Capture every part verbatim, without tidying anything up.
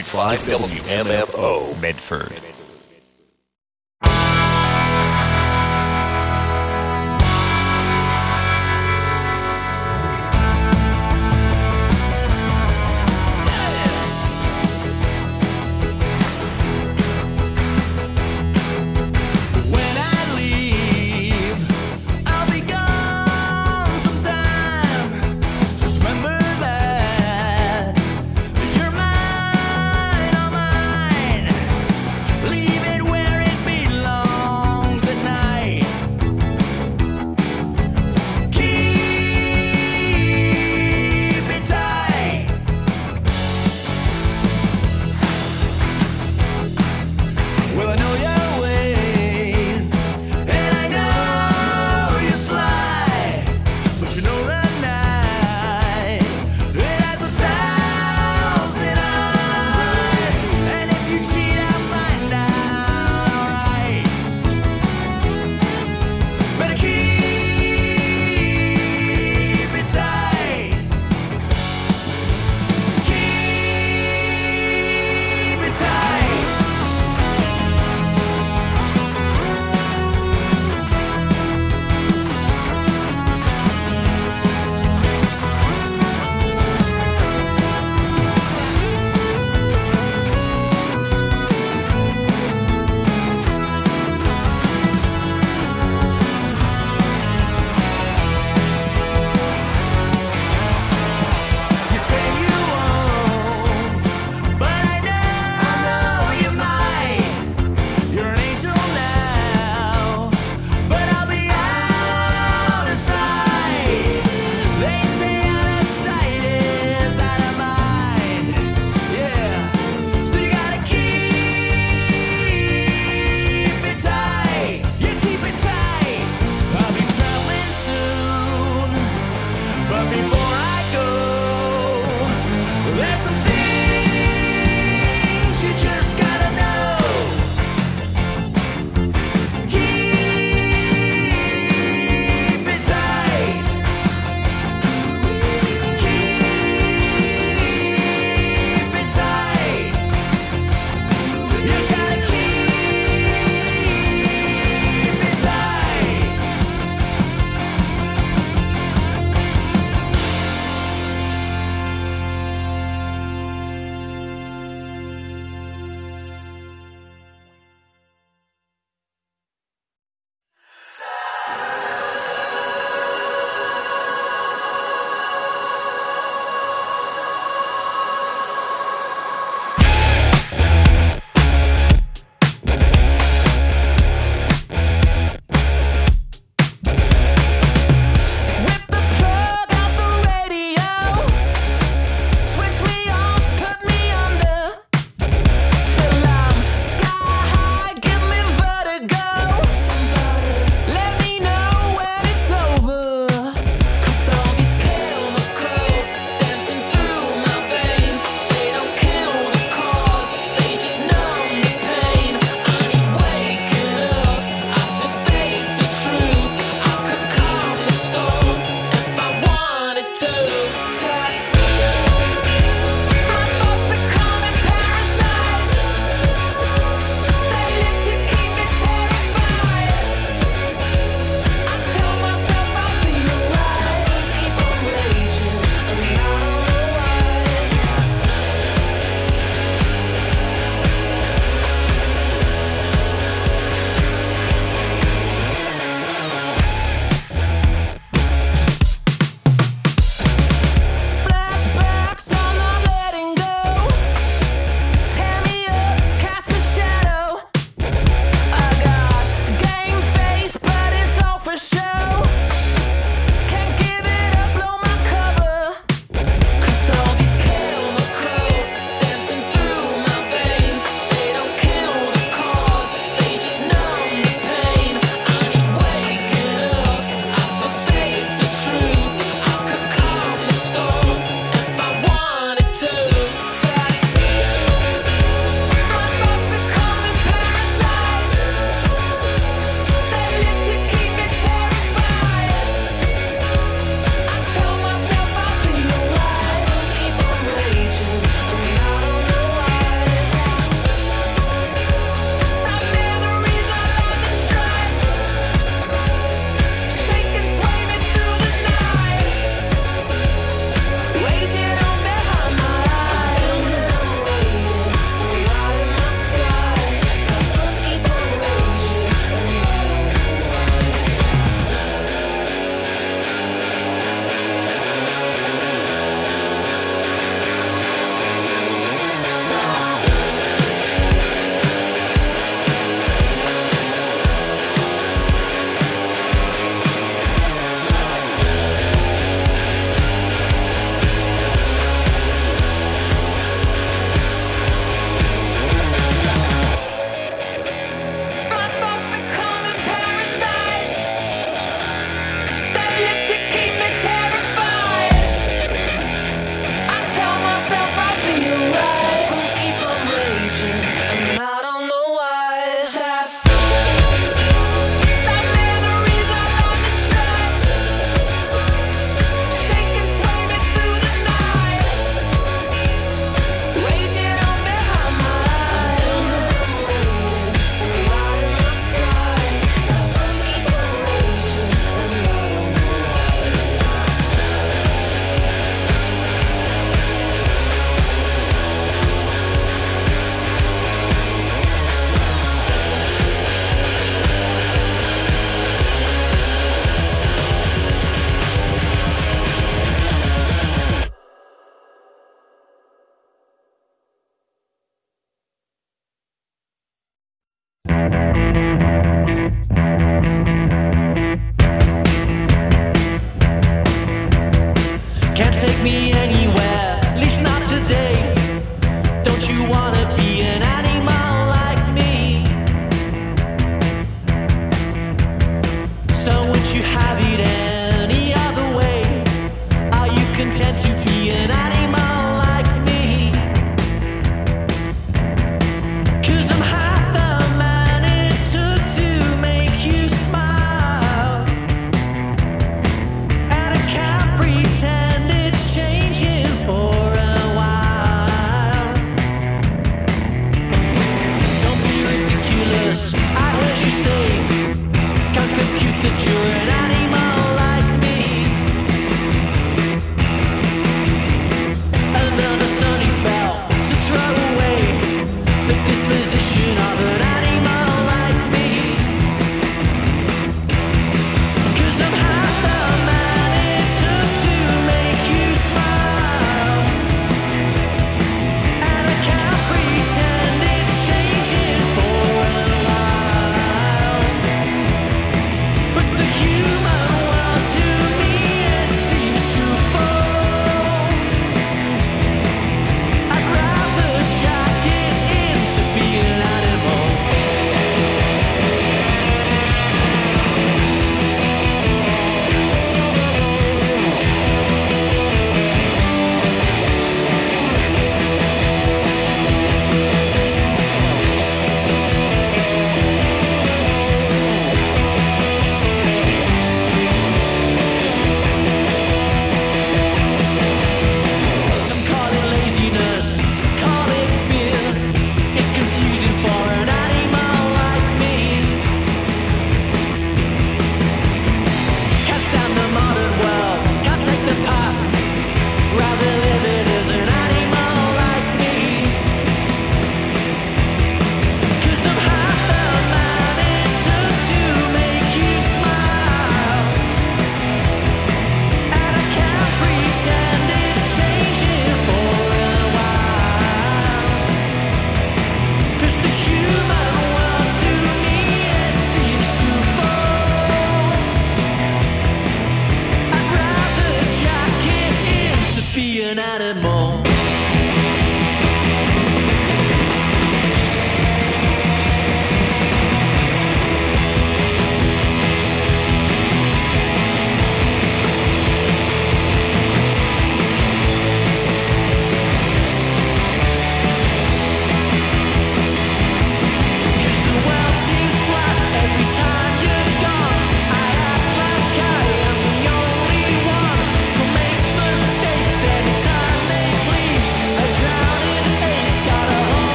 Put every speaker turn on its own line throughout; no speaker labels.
five W M F O Medford.
Leave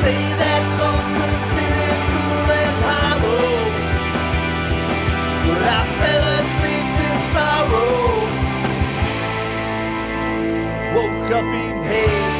Say that lonesome city cool and hollow, but I fell asleep in sorrow, woke up in hate.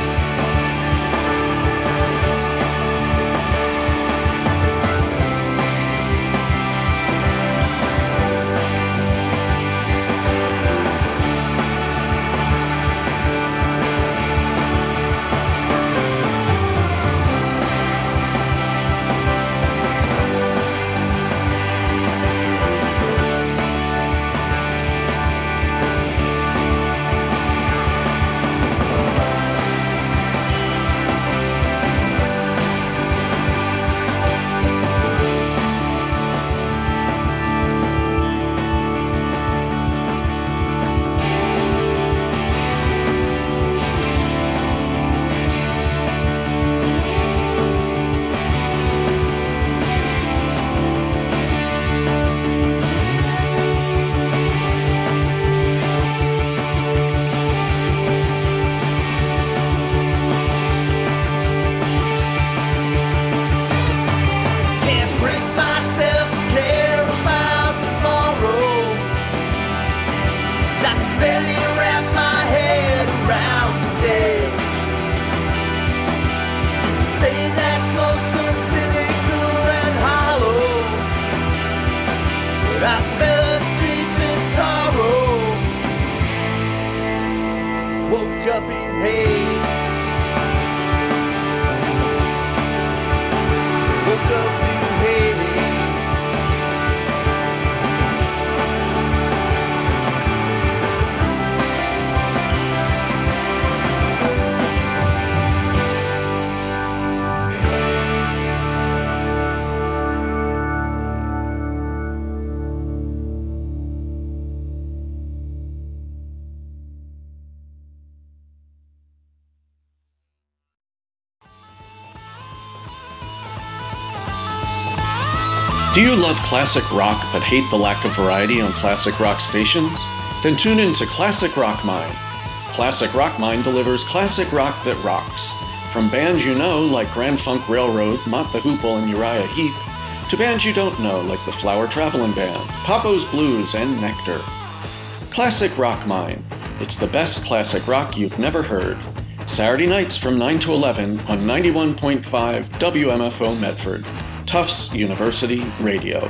Do you love classic rock but hate the lack of variety on classic rock stations? Then tune in to Classic Rock Mine. Classic Rock Mine delivers classic rock that rocks. From bands you know like Grand Funk Railroad, Mott the Hoople, and Uriah Heep, to bands you don't know like the Flower Travelin' Band, Papo's Blues, and Nectar. Classic Rock Mine. It's the best classic rock you've never heard. Saturday nights from nine to eleven on ninety-one point five W M F O Medford. Tufts University Radio.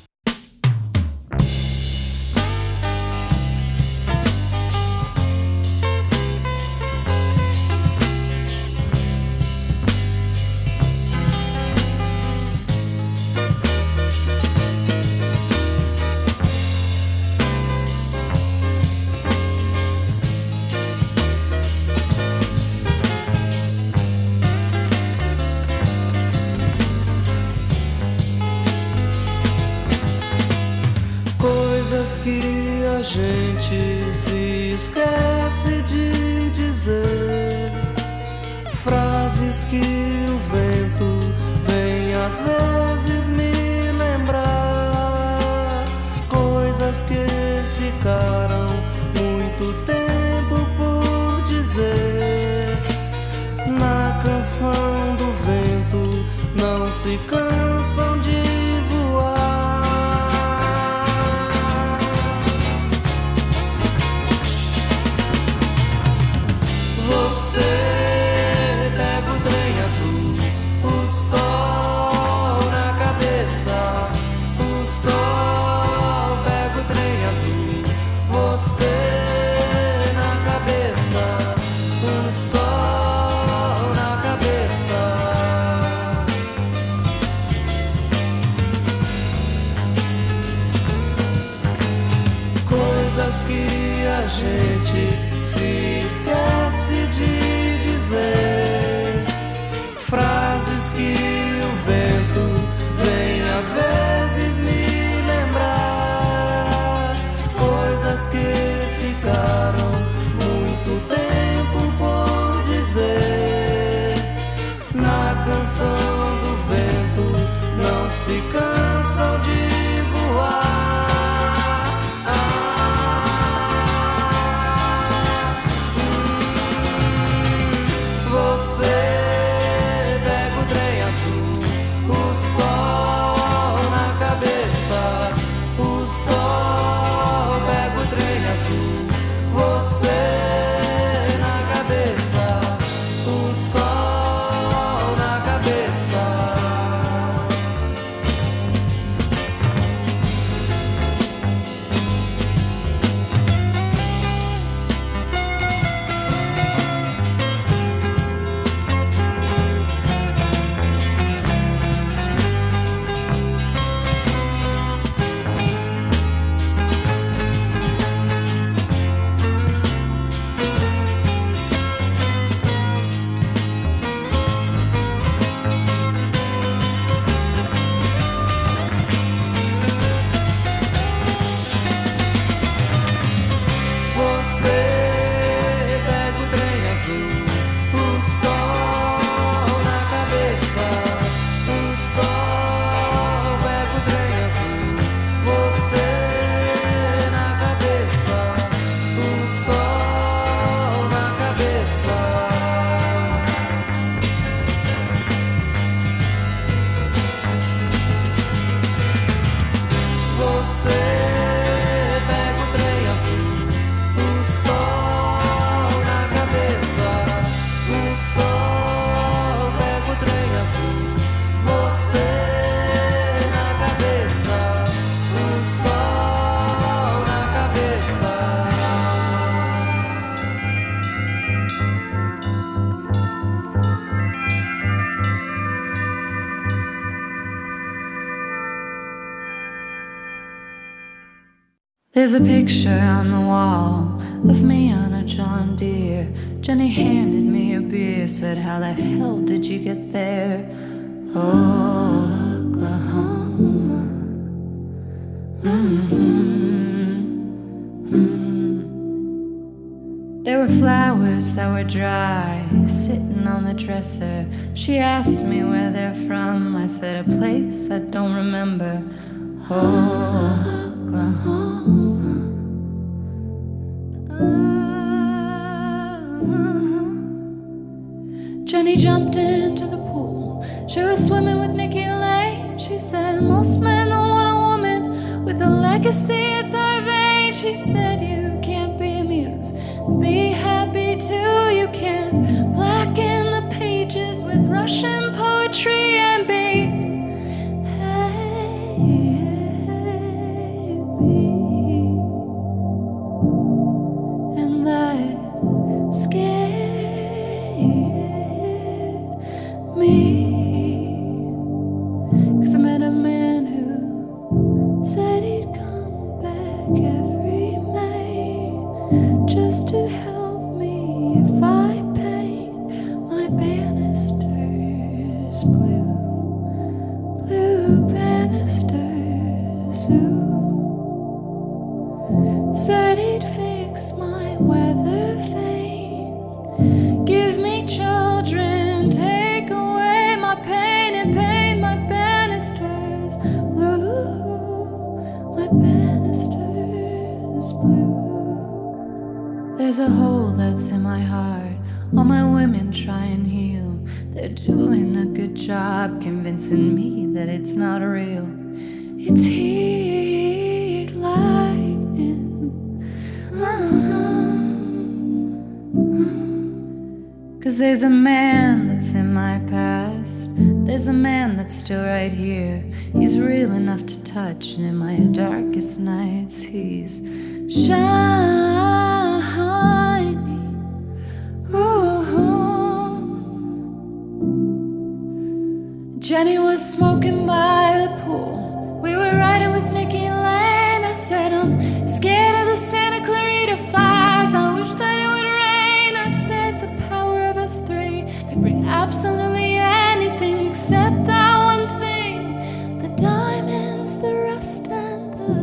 Que a gente se esquece de dizer, frases que o vento vem às vezes me lembrar, coisas que ficaram muito tempo por dizer. Na canção do vento não se cansam de gente se esquece de dizer, frases que o vento vem às vezes me lembrar, coisas que ficaram muito tempo por dizer. Na canção do vento não se cansam de voar. Você
There's a picture on the wall of me on a John Deere. Jenny handed me a beer, said, how the hell did you get there? Oklahoma. Mm-hmm. Mm-hmm. There were flowers that were dry, sitting on the dresser. She asked me where they're from. I said, a place I don't remember. Oklahoma. Jenny jumped into the pool. She was swimming with Nikki Lane. She said, most men don't want a woman with a legacy, it's our vein. She said, you can't be amused, be happy too. You can't blacken the pages with Russian poetry and be happy. And that scared me, 'cause I met a man who said he'd come back every May just to help me if I paint my banisters blue, blue banisters. Ooh. Said he'd fix my weather vane, give me children, take away my pain and paint my banisters blue, my banisters blue. There's a hole that's in my heart, all my women try and heal. They're doing a good job convincing me that it's not real. It's heat lightning. Uh-huh. 'Cause there's a man that's in my past, there's a man that's still right here. He's real enough to touch, and in my darkest nights he's shining. Ooh. Jenny was smoking by the pool. We were riding with Nikki Lane. I said, I'm scared of the Santa Clarita fires. I wish that it would rain. I said, the power of us three could bring absolutely anything except that one thing: the diamonds, the rust, and the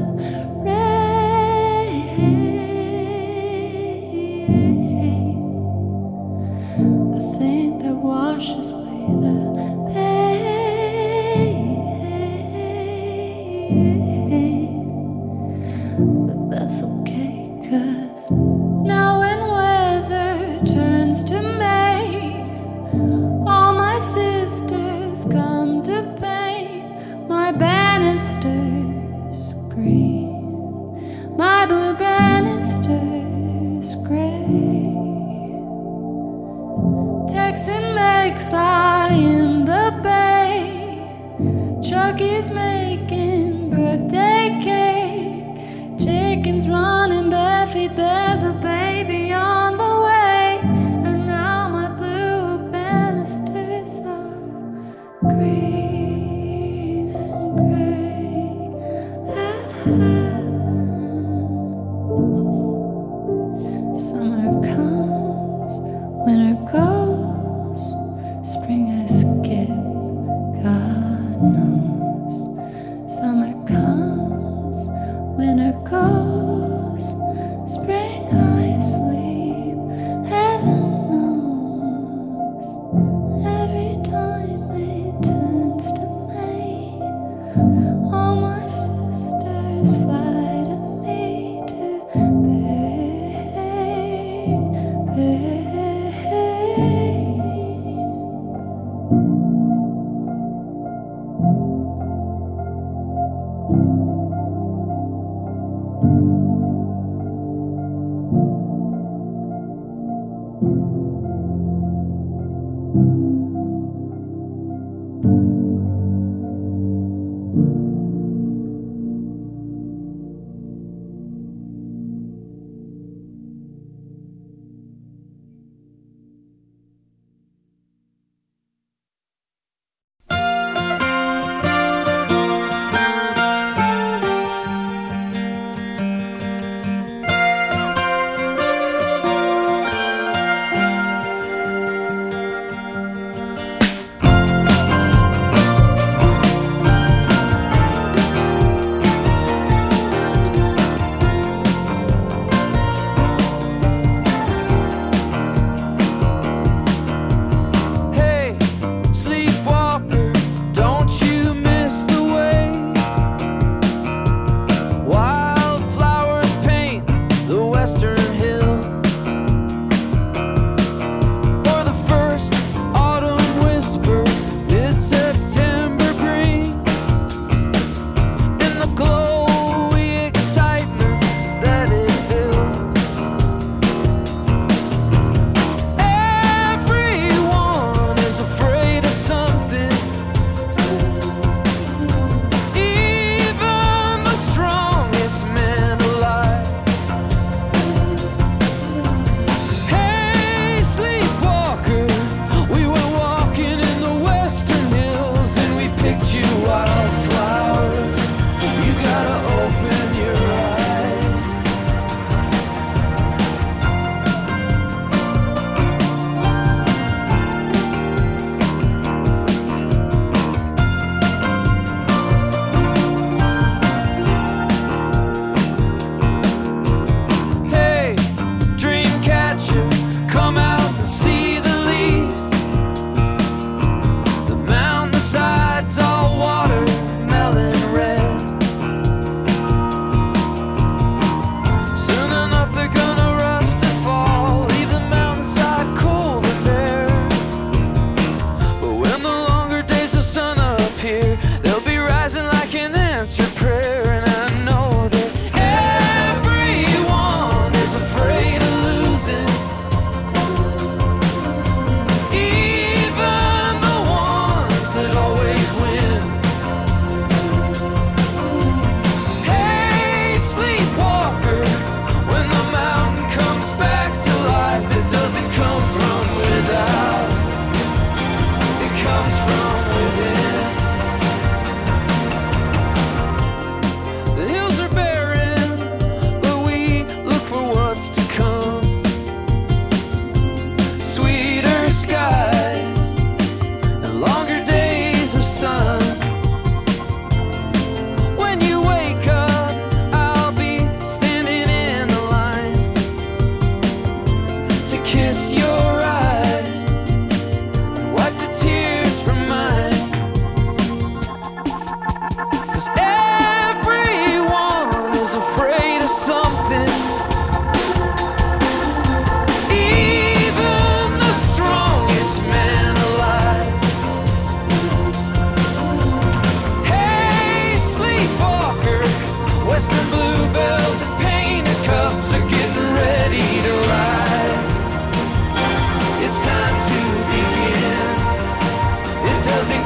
rain. The thing that washes away the pain. But that's okay, 'cause now when weather turns to May, all my sisters come to paint my banisters green, my blue banisters gray. Texan makes eye in the bay. Chucky's making birthday cake. Chicken's running bare feet. There's a baby on the way. And now my blue banisters are green.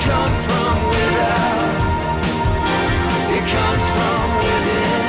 come from without. It comes from within.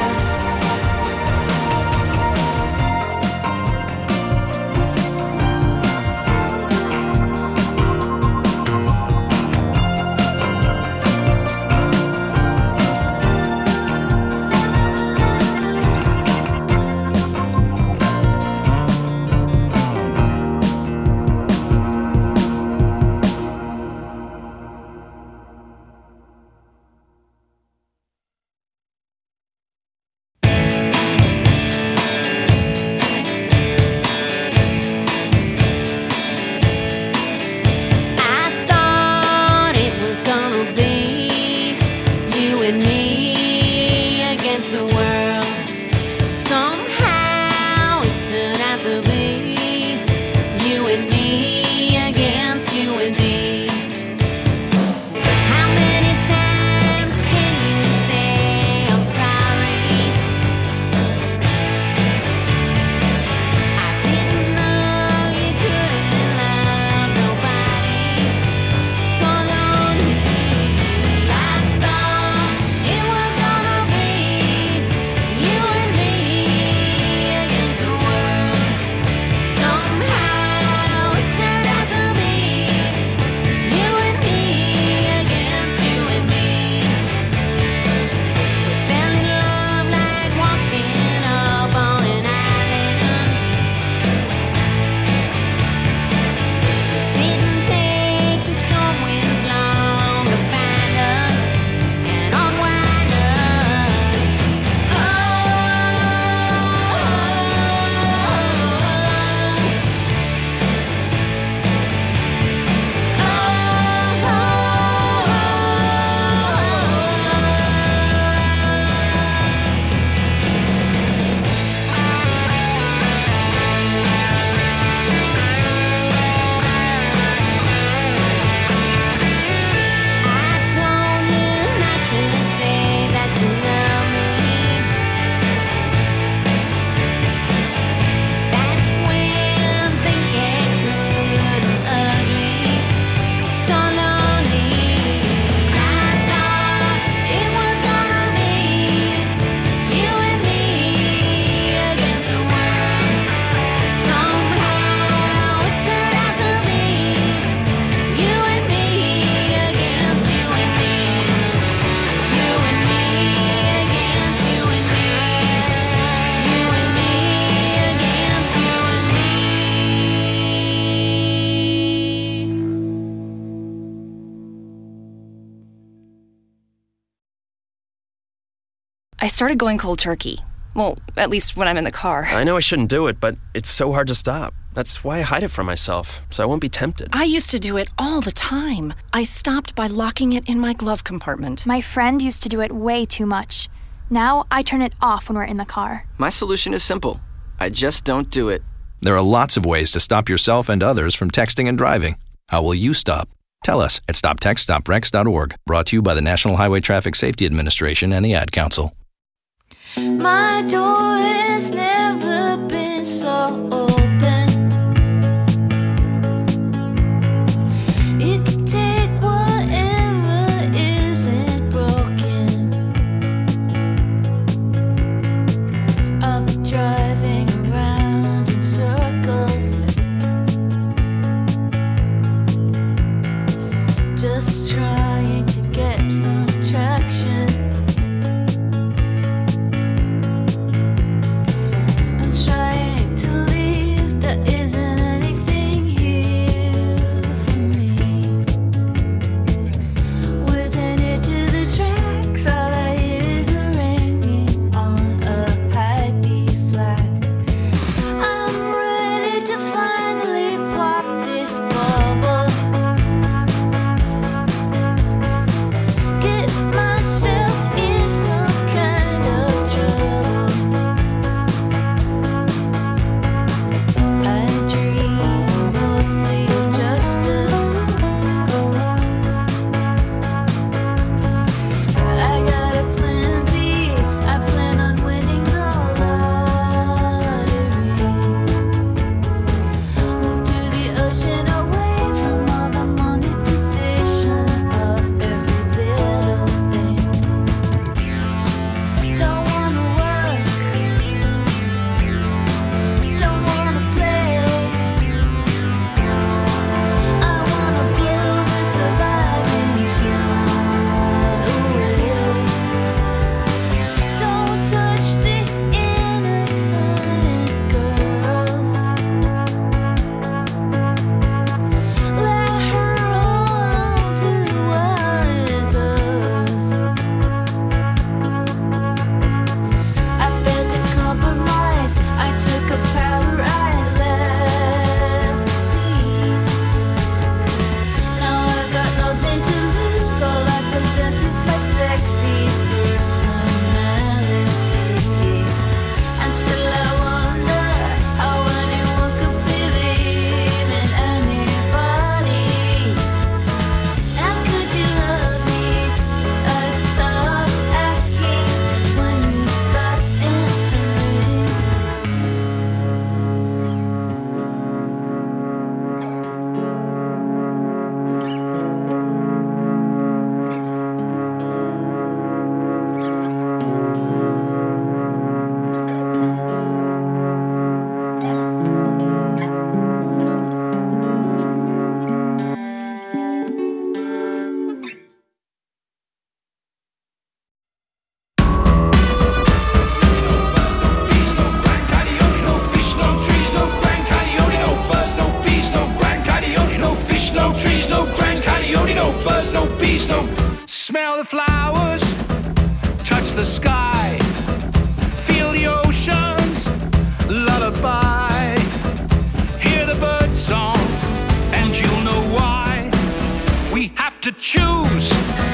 I started going cold turkey. Well, at least when I'm in the car.
I know I shouldn't do it, but it's so hard to stop. That's why I hide it from myself, so I won't be tempted.
I used to do it all the time. I stopped by locking it in my glove compartment.
My friend used to do it way too much. Now I turn it off when we're in the car.
My solution is simple. I just don't do it.
There are lots of ways to stop yourself and others from texting and driving. How will you stop? Tell us at stop text stop wrecks dot org. Brought to you by the National Highway Traffic Safety Administration and the Ad Council.
My door has never been so open. You can take whatever isn't broken. I'll be driving around in circles, just trying to get some traction. Trying to leave, there isn't anything here for me. With an ear to the tracks, all I hear is a ringing on a high B flat. I'm ready to finally pop this bubble. Get
no. Smell the flowers, touch the sky, feel the ocean's lullaby. Hear the bird song, and you'll know why. We have to choose.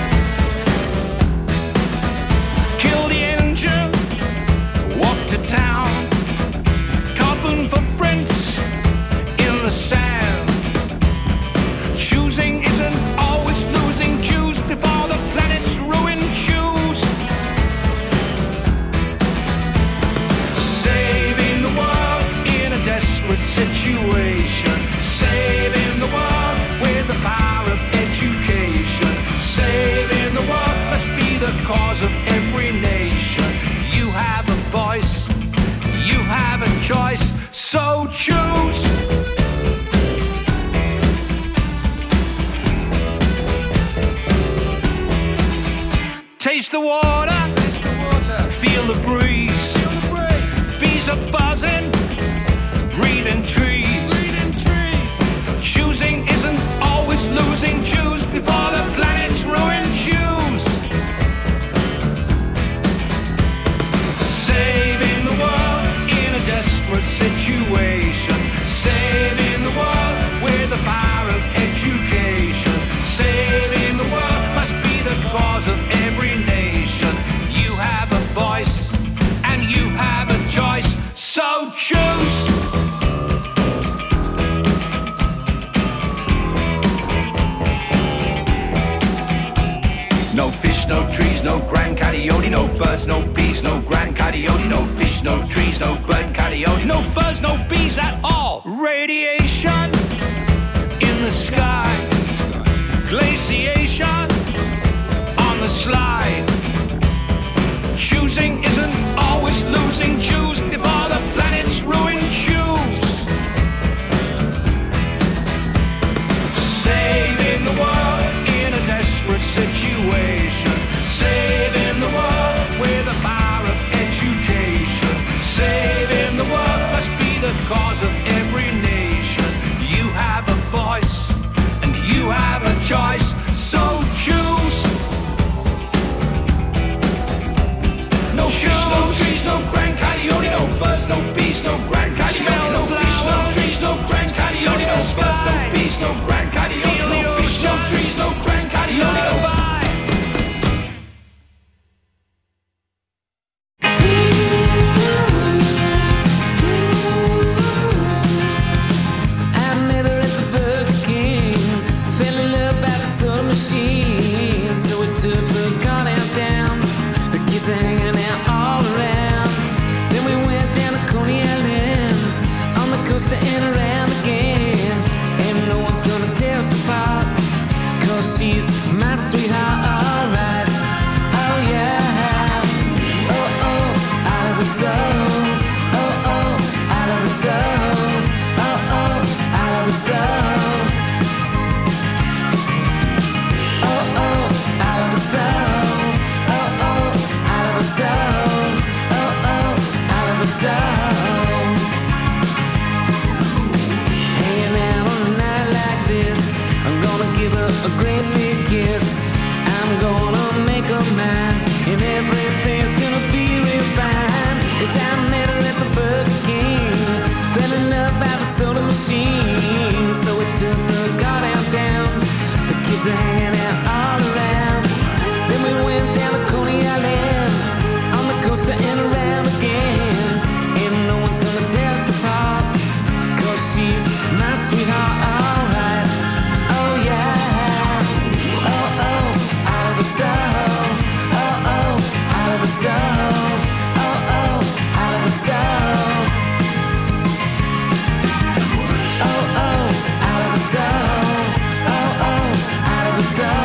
Kill the engine, walk to town, carbon footprints in the sand. Choosing isn't always losing. Choose before the planet's ruined. Choose. Saving the world in a desperate situation. Saving the world with the power of education. Saving the world must be the cause of every nation. You have a voice, you have a choice, so choose. Taste the water, Taste the water. Feel the breeze. Feel the breeze. Bees are buzzing, breathing trees. Breathing trees. Choosing isn't always losing. Choose before the planet's ruined. Choose. Saving the world in a desperate situation. Saving the world with the power of education. Saving the world must be the cause of every nation. You have a voice and you have a choice, so choose. No fish, no trees, no Grand Coyote. No birds, no bees, no Grand Coyote. No fish, no trees, no Grand Coyote. No furs, no bees at all. Radiation in the sky. Glaciation on the slide. Choosing isn't always losing. Choose before the planet's ruined. Choose. Saving the world in a desperate situation. Saving the world with the power of education. Saving the world must be the cause of every nation. You have a voice and you have a choice, so choose. No fish, no trees, no Grand Coyote. No birds, no bees, no Grand Coyote. No fish, no trees, no Grand Coyote. No birds, no bees, no Grand Coyote. No fish, no trees, no Grand Coyote. No
So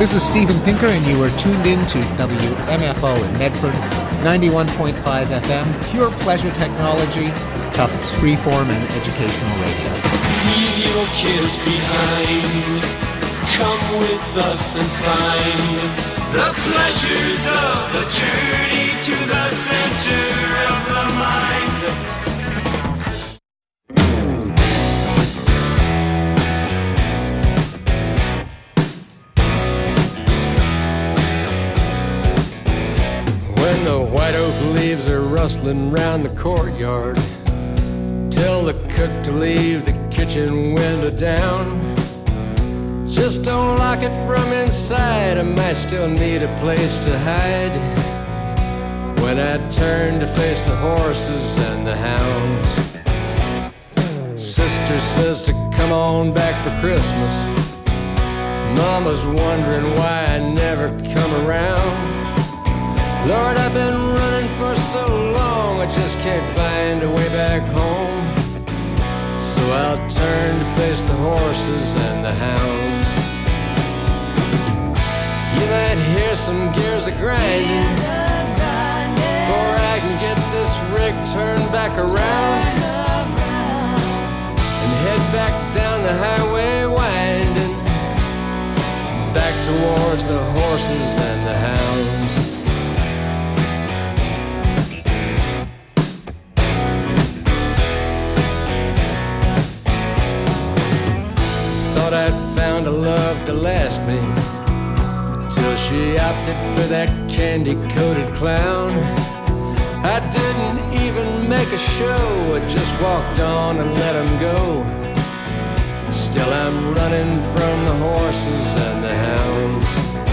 This is Steven Pinker, and you are tuned in to W M F O in Medford, ninety-one point five F M, pure pleasure technology, Tufts freeform and educational radio.
Leave your kids behind. Come with us and find the pleasures of the journey to the center of the mind.
When the white oak leaves are rustling round the courtyard, tell the cook to leave the kitchen window down. Just don't lock it from inside, I might still need a place to hide. When I turn to face the horses and the hounds, sister says to come on back for Christmas. Mama's wondering why I never come around. Lord, I've been running for so long, I just can't find a way back home. So I'll turn to face the horses and the hounds. You might hear some gears a grinding before I can get this rig turned back around and head back down the highway winding, back towards the horses and the hounds. Thought I'd found a love to last me, till she opted for that candy-coated clown. I didn't even make a show, I just walked on and let him go. Still I'm running from the horses and the hounds.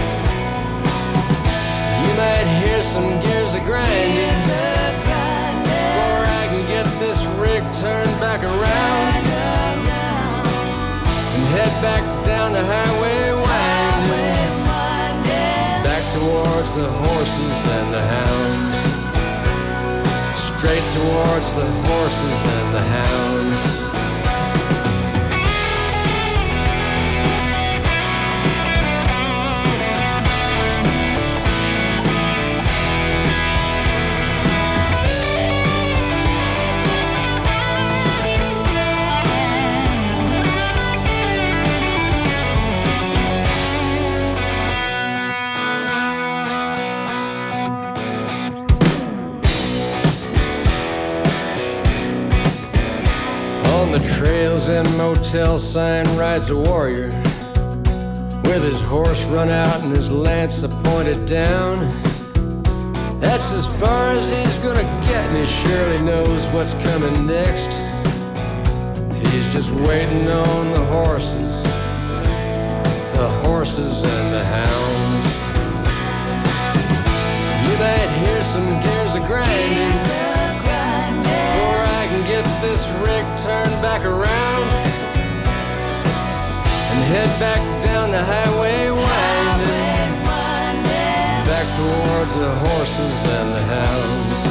You might hear some gears a grinding before I can get this rig turned back around and head back down the highway winding, back towards the horses and the hounds, straight towards the horses and the hounds. On the trails and motel sign rides a warrior, with his horse run out and his lance pointed down. That's as far as he's gonna get, and he surely knows what's coming next. He's just waiting on the horses, the horses and the hounds. You might hear some gears a grinding before I can get this rig turned back around and head back down the highway winding, back towards the horses and the hounds.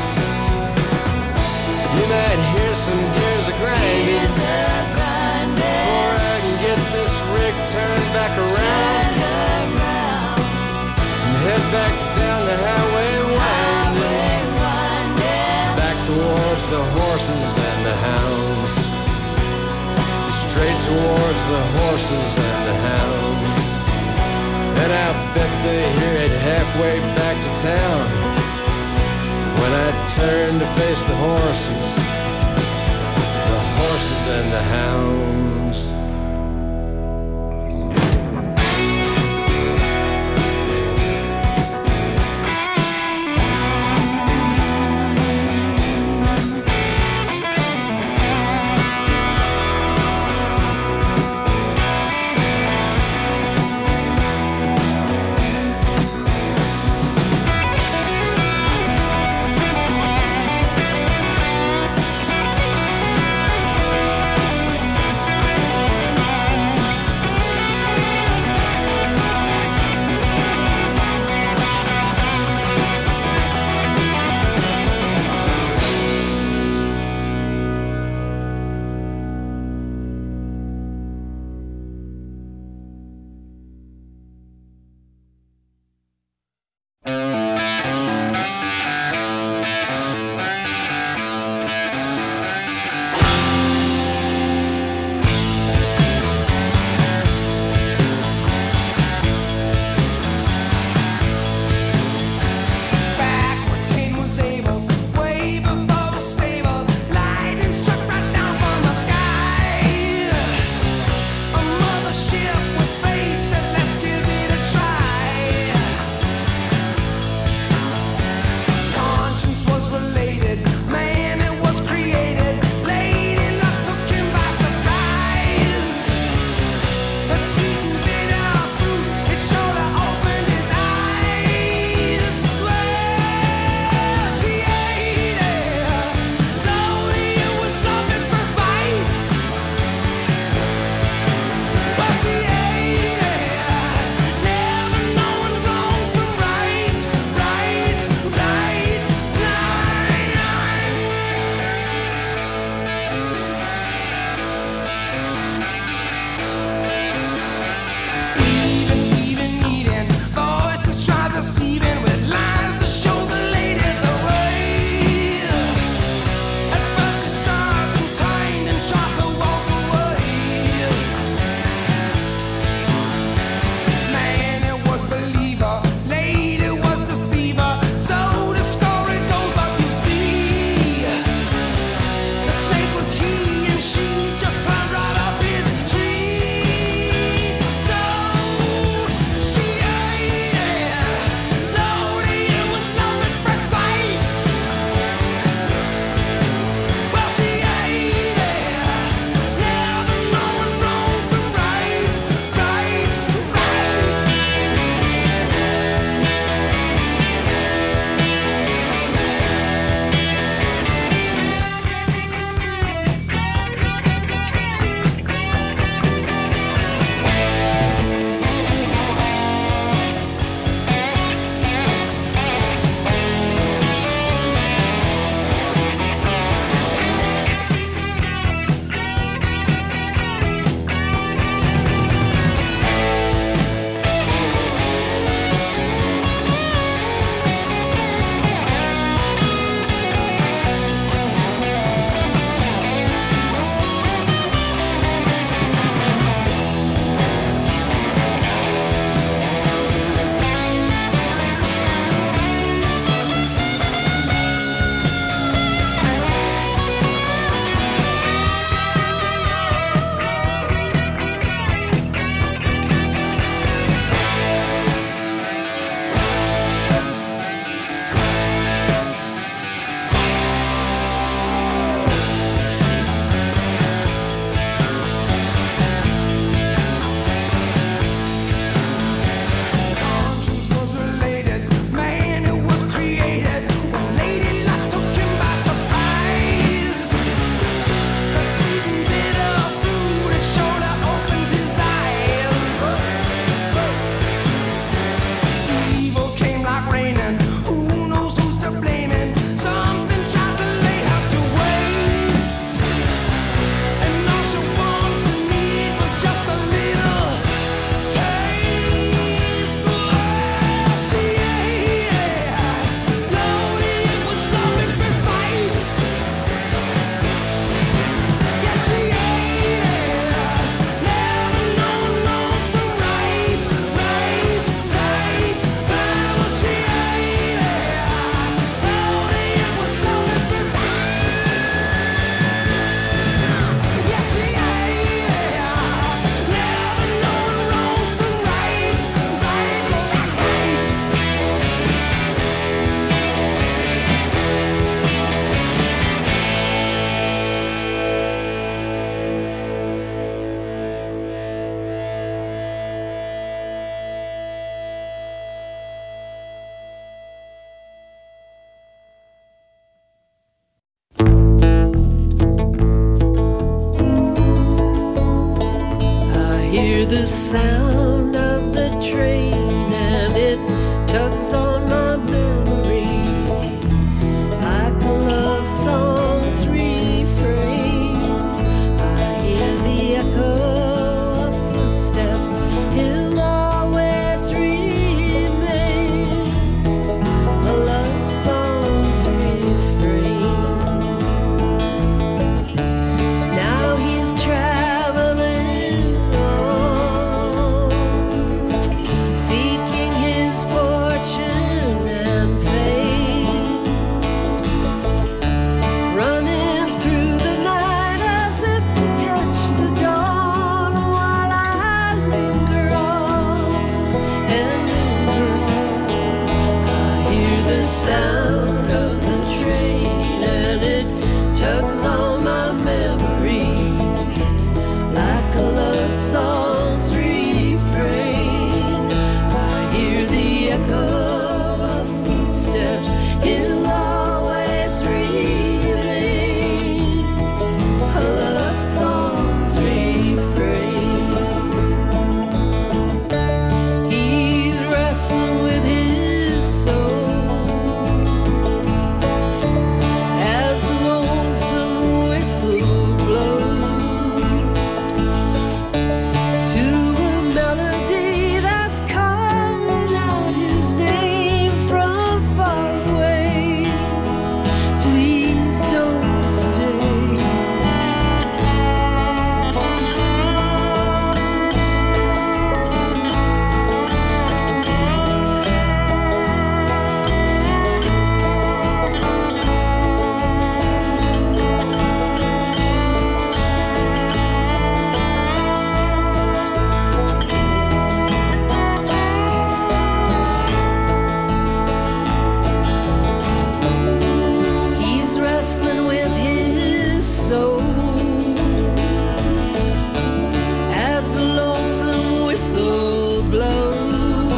You might hear some gears a grinding before I can get this rig turned back around and head back down the highway winding, back towards the horses and the hounds, straight towards the horses and the hounds. And I bet they hear it halfway back to town when I turn to face the horses, the horses and the hounds.
the sound of the train and it tugs on my memory like a love song's refrain. I hear the echo of footsteps, he'll always remain a love song's refrain. Now he's traveling on, seeking his fortune and fame, running through the night as if to catch the dawn, while I linger on and linger on. I hear the sound of the train and it tugs on my memory like a love song's refrain. I hear the echo of footsteps, he'll always remain a love song's refrain. He's wrestling with his soul as the lonesome whistle blows to a melody that's calling out his name from far away. Please don't stay. He's wrestling with his soul as the lonesome whistle blows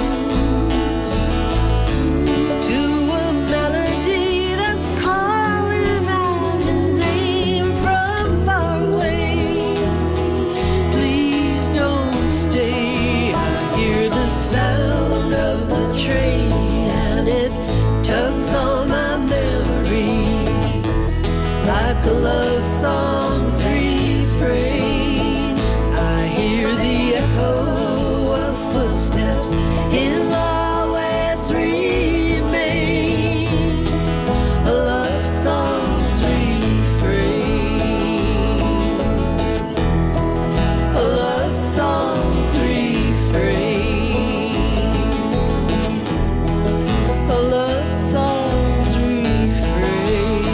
to a melody that's calling out his name from far away. Please don't stay. I hear the sound of the train and it tugs on my memory like a love song's